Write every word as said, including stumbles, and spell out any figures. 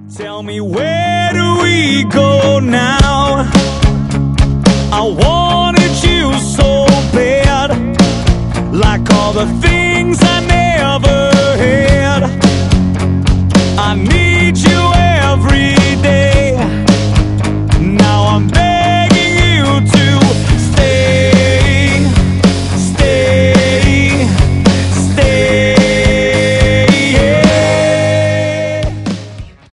Tell me, where do we go now? I wanted you so bad, like all the